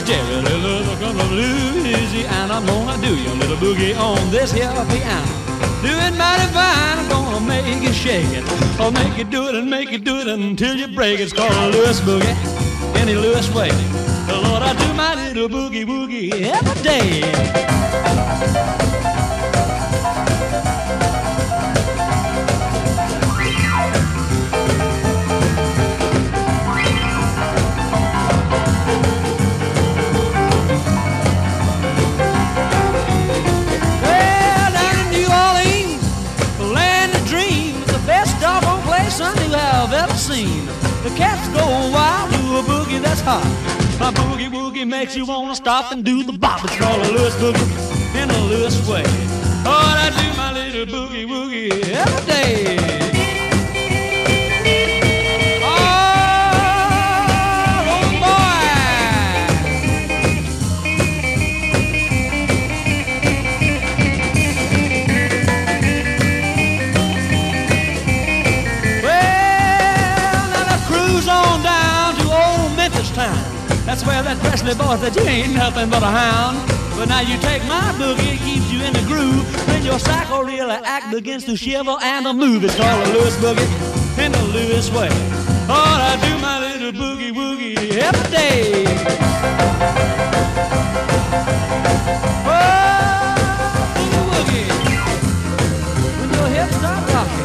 is Jerry Lewis from Louisiana. I'm gonna do your little boogie on this here piano. Do it mighty fine, I'm gonna make you shake it. I'll make you do it and make you do it until you break it. It's called a Lewis boogie, any Lewis way. Lord, I do my little boogie woogie every day. The cats go wild to a boogie that's hot. My boogie woogie makes you wanna stop and do the bop. It's called a Lewis boogie in a Lewis way. Oh, I do my little boogie woogie every day. That's where that Presley boy said you ain't nothing but a hound. But now you take my boogie, it keeps you in the groove. When your psycho-real act begins to shiver and to move. It's called a Lewis boogie in the Lewis way. Oh, I do my little boogie woogie every day. Oh, boogie woogie. When your hips start rocking.